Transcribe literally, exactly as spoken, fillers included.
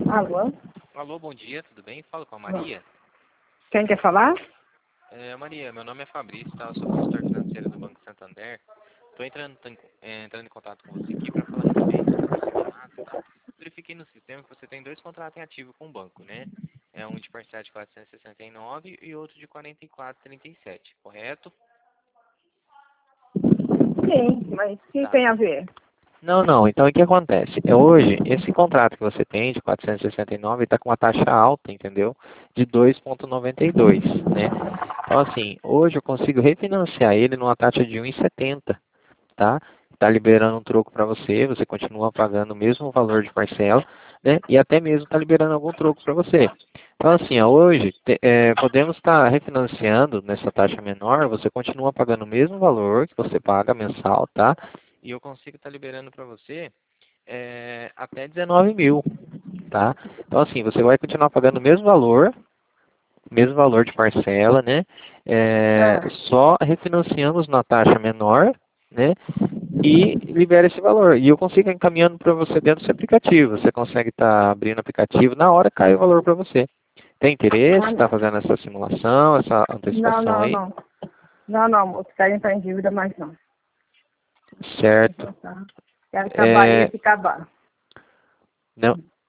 Alô? Alô, bom dia, tudo bem? Falo com a Maria. Quem quer falar? É, Maria, meu nome é Fabrício, tá? Eu sou consultor financeiro do Banco Santander. Estou entrando, em- é, entrando em contato com você aqui para falar a respeito do seu contrato, tá? Verifiquei no sistema que você tem dois contratos em ativo com o banco, né? É um de parcela quatrocentos e sessenta e nove e outro de quarenta e quatro vírgula trinta e sete, correto? Sim, mas o que Tá. tem a ver? Não, não. Então, o que acontece? É hoje, esse contrato que você tem de quatrocentos e sessenta e nove está com uma taxa alta, entendeu? De dois vírgula noventa e dois, né? Então, assim, hoje eu consigo refinanciar ele numa taxa de um vírgula setenta, tá? Tá liberando um troco para você, você continua pagando o mesmo valor de parcela, né? E até mesmo tá liberando algum troco para você. Então, assim, ó, hoje te- é, podemos estar refinanciando nessa taxa menor, você continua pagando o mesmo valor que você paga mensal, tá? E eu consigo estar liberando para você é, até dezenove mil, tá? Então, assim, você vai continuar pagando o mesmo valor, mesmo valor de parcela, né? É, Ah, só refinanciamos na taxa menor, né? E libera esse valor. E eu consigo encaminhando para você dentro do seu aplicativo. Você consegue estar abrindo o aplicativo, na hora cai o valor para você. Tem interesse? ah, Está não. fazendo essa simulação, essa Não, antecipação não, aí? não. Não, não, moço, quero entrar em dívida, mas não. Certo. Tá? Quero acabar É, esse e acabar. não,